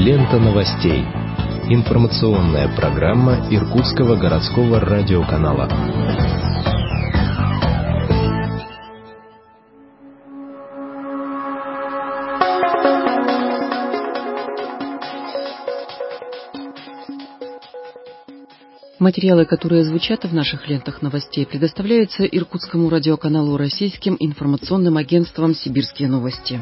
Лента новостей. Информационная программа Иркутского городского радиоканала. Материалы, которые звучат в наших лентах новостей, предоставляются Иркутскому радиоканалу российским информационным агентством «Сибирские новости».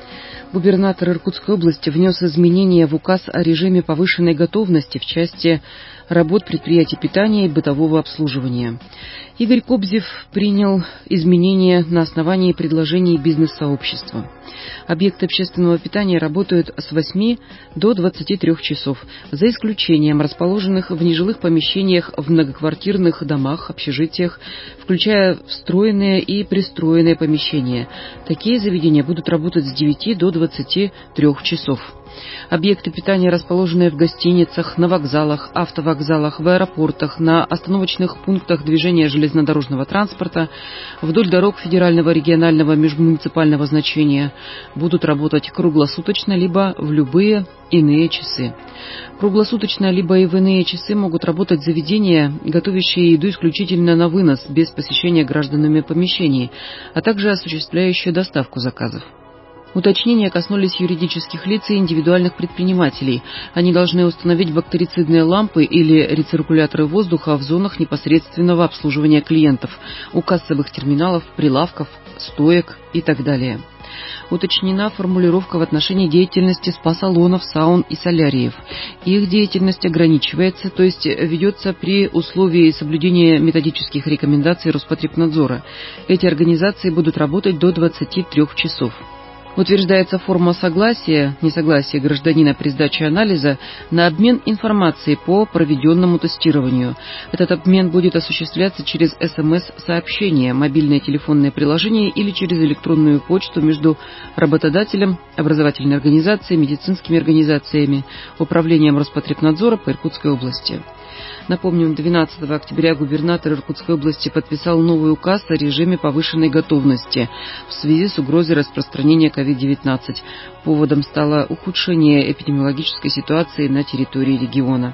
Губернатор Иркутской области внес изменения в указ о режиме повышенной готовности в части работ предприятий питания и бытового обслуживания. Игорь Кобзев принял изменения на основании предложений бизнес-сообщества. Объекты общественного питания работают с 8 до 23 часов, за исключением расположенных в нежилых помещениях в многоквартирных домах, общежитиях, включая встроенные и пристроенные помещения. Такие заведения будут работать с 9 до 23 часов. Объекты питания, расположенные в гостиницах, на вокзалах, автовокзалах, в аэропортах, на остановочных пунктах движения железнодорожного транспорта, вдоль дорог федерального, регионального, межмуниципального значения, будут работать круглосуточно либо в любые иные часы. Круглосуточно либо и в иные часы могут работать заведения, готовящие еду исключительно на вынос, без посещения гражданами помещений, а также осуществляющие доставку заказов. Уточнения коснулись юридических лиц и индивидуальных предпринимателей. Они должны установить бактерицидные лампы или рециркуляторы воздуха в зонах непосредственного обслуживания клиентов, у кассовых терминалов, прилавков, стоек и так далее. Уточнена формулировка в отношении деятельности спа-салонов, саун и соляриев. Их деятельность ограничивается, то есть ведется при условии соблюдения методических рекомендаций Роспотребнадзора. Эти организации будут работать до 23 часов. Утверждается форма согласия, несогласия гражданина при сдаче анализа на обмен информацией по проведенному тестированию. Этот обмен будет осуществляться через СМС-сообщения, мобильное телефонное приложение или через электронную почту между работодателем, образовательной организацией, медицинскими организациями, управлением Роспотребнадзора по Иркутской области. Напомним, 12 октября губернатор Иркутской области подписал новый указ о режиме повышенной готовности в связи с угрозой распространения COVID-19. Поводом стало ухудшение эпидемиологической ситуации на территории региона.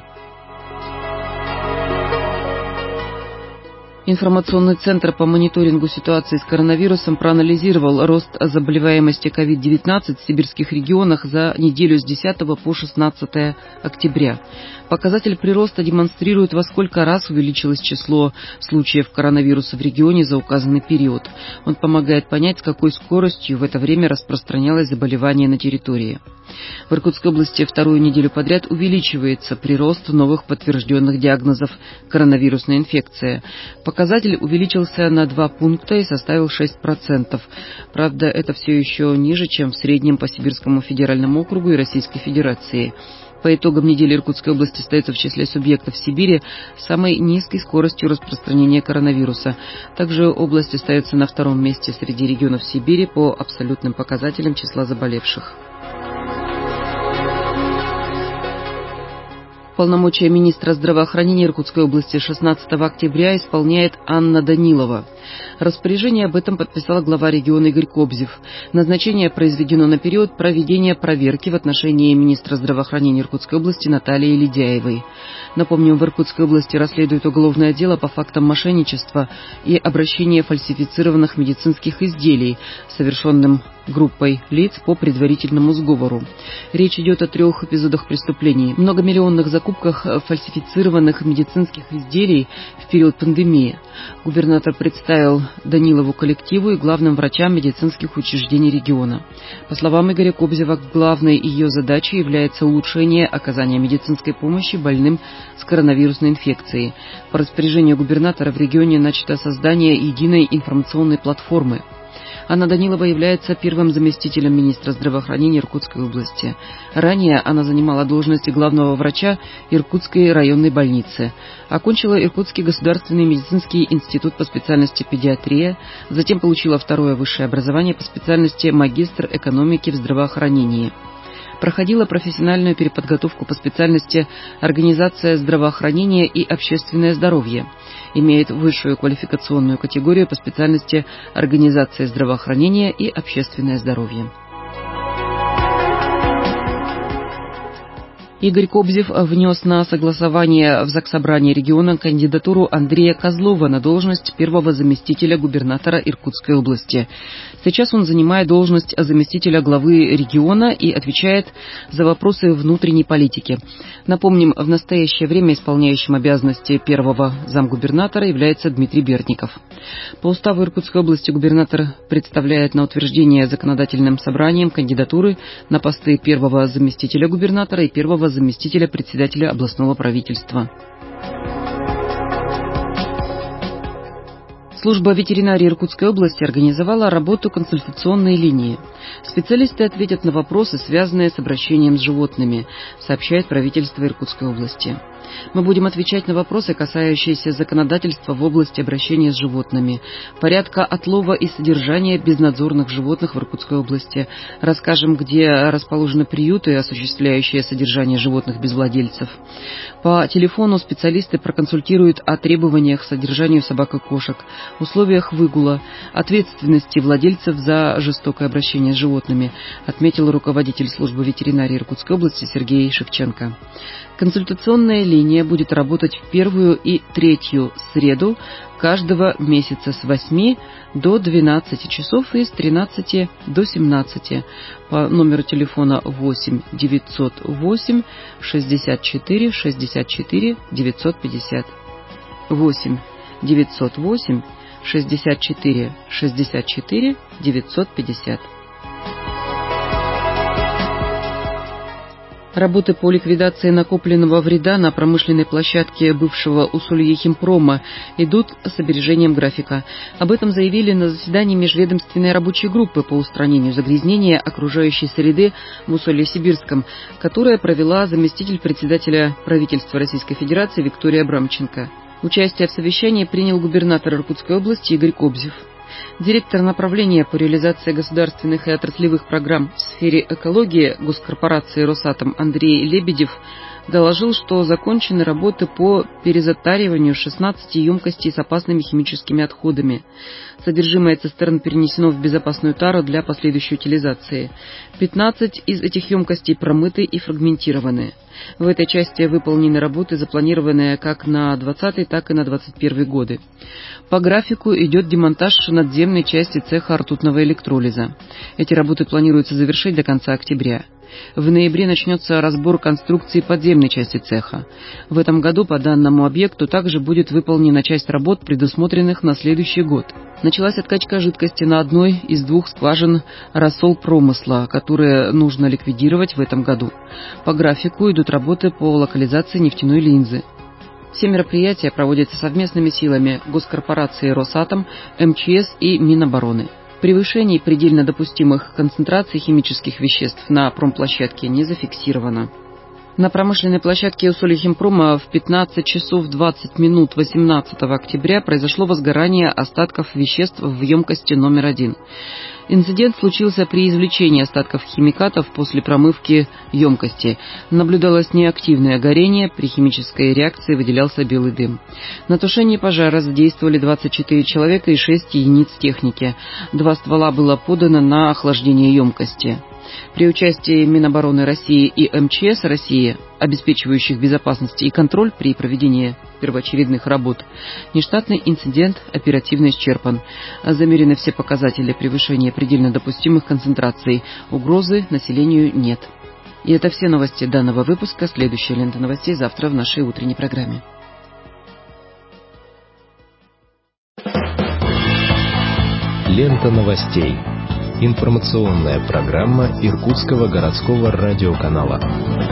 Информационный центр по мониторингу ситуации с коронавирусом проанализировал рост заболеваемости COVID-19 в сибирских регионах за неделю с 10 по 16 октября. Показатель прироста демонстрирует, во сколько раз увеличилось число случаев коронавируса в регионе за указанный период. Он помогает понять, с какой скоростью в это время распространялось заболевание на территории. В Иркутской области вторую неделю подряд увеличивается прирост новых подтвержденных диагнозов коронавирусной инфекции. Показатель увеличился на 2 пункта и составил 6%. Правда, это все еще ниже, чем в среднем по Сибирскому федеральному округу и Российской Федерации. По итогам недели Иркутская область остается в числе субъектов Сибири с самой низкой скоростью распространения коронавируса. Также область остается на 2-м месте среди регионов Сибири по абсолютным показателям числа заболевших. Полномочия министра здравоохранения Иркутской области 16 октября исполняет Анна Данилова. Распоряжение об этом подписал глава региона Игорь Кобзев. Назначение произведено на период проведения проверки в отношении министра здравоохранения Иркутской области Натальи Ледяевой. Напомним, в Иркутской области расследуют уголовное дело по фактам мошенничества и обращения фальсифицированных медицинских изделий, совершенным группой лиц по предварительному сговору. Речь идет о 3 эпизодах преступлений: многомиллионных закупках фальсифицированных медицинских изделий в период пандемии. Губернатор представил Данилову коллективу и главным врачам медицинских учреждений региона. По словам Игоря Кобзева, главной ее задачей является улучшение оказания медицинской помощи больным с коронавирусной инфекцией. По распоряжению губернатора в регионе начато создание единой информационной платформы. Анна Данилова является первым заместителем министра здравоохранения Иркутской области. Ранее она занимала должность главного врача Иркутской районной больницы. Окончила Иркутский государственный медицинский институт по специальности педиатрия, затем получила 2-е высшее образование по специальности магистр экономики в здравоохранении. Проходила профессиональную переподготовку по специальности организация здравоохранения и общественное здоровье. Имеет высшую квалификационную категорию по специальности организация здравоохранения и общественное здоровье. Игорь Кобзев внес на согласование в Заксобрание региона кандидатуру Андрея Козлова на должность первого заместителя губернатора Иркутской области. Сейчас он занимает должность заместителя главы региона и отвечает за вопросы внутренней политики. Напомним, в настоящее время исполняющим обязанности первого замгубернатора является Дмитрий Бердников. По уставу Иркутской области губернатор представляет на утверждение законодательным собранием кандидатуры на посты первого заместителя губернатора и первого заместителя председателя областного правительства. Служба ветеринарии Иркутской области организовала работу консультационной линии. Специалисты ответят на вопросы, связанные с обращением с животными, сообщает правительство Иркутской области. Мы будем отвечать на вопросы, касающиеся законодательства в области обращения с животными, порядка отлова и содержания безнадзорных животных в Иркутской области. Расскажем, где расположены приюты, осуществляющие содержание животных без владельцев. По телефону специалисты проконсультируют о требованиях к содержанию собак и кошек, условиях выгула, ответственности владельцев за жестокое обращение с животными, отметил руководитель службы ветеринарии Иркутской области Сергей Шевченко. Консультационная линия будет работать в первую и третью среду каждого месяца с 8 до 12 часов и с 13 до 17 по номеру телефона 8 908 64 64 950. 8 908 64 64 950. Работы по ликвидации накопленного вреда на промышленной площадке бывшего Усолье-Химпрома идут с опережением графика. Об этом заявили на заседании межведомственной рабочей группы по устранению загрязнения окружающей среды в Усолье-Сибирском, которое провела заместитель председателя правительства Российской Федерации Виктория Абрамченко. Участие в совещании принял губернатор Иркутской области Игорь Кобзев. Директор направления по реализации государственных и отраслевых программ в сфере экологии госкорпорации «Росатом» Андрей Лебедев доложил, что закончены работы по перезатариванию 16 емкостей с опасными химическими отходами. Содержимое цистерн перенесено в безопасную тару для последующей утилизации. 15 из этих емкостей промыты и фрагментированы. В этой части выполнены работы, запланированные как на 2020, так и на 2021 годы. По графику идет демонтаж надземной части цеха ртутного электролиза. Эти работы планируется завершить до конца октября. В ноябре начнется разбор конструкции подземной части цеха. В этом году по данному объекту также будет выполнена часть работ, предусмотренных на следующий год. Началась откачка жидкости на одной из двух скважин «Рассол-промысла», которые нужно ликвидировать в этом году. По графику идут работы по локализации нефтяной линзы. Все мероприятия проводятся совместными силами госкорпорации «Росатом», МЧС и Минобороны. Превышений предельно допустимых концентраций химических веществ на промплощадке не зафиксировано. На промышленной площадке Усолье-Химпрома в 15 часов 20 минут 18 октября произошло возгорание остатков веществ в емкости номер 1. Инцидент случился при извлечении остатков химикатов после промывки емкости. Наблюдалось неактивное горение, при химической реакции выделялся белый дым. На тушение пожара задействовали 24 человека и 6 единиц техники. 2 ствола было подано на охлаждение емкости. При участии Минобороны России и МЧС России, обеспечивающих безопасность и контроль при проведении первоочередных работ, нештатный инцидент оперативно исчерпан. Замерены все показатели превышения предельно допустимых концентраций. Угрозы населению нет. И это все новости данного выпуска. Следующая лента новостей завтра в нашей утренней программе. Лента новостей. Информационная программа Иркутского городского радиоканала.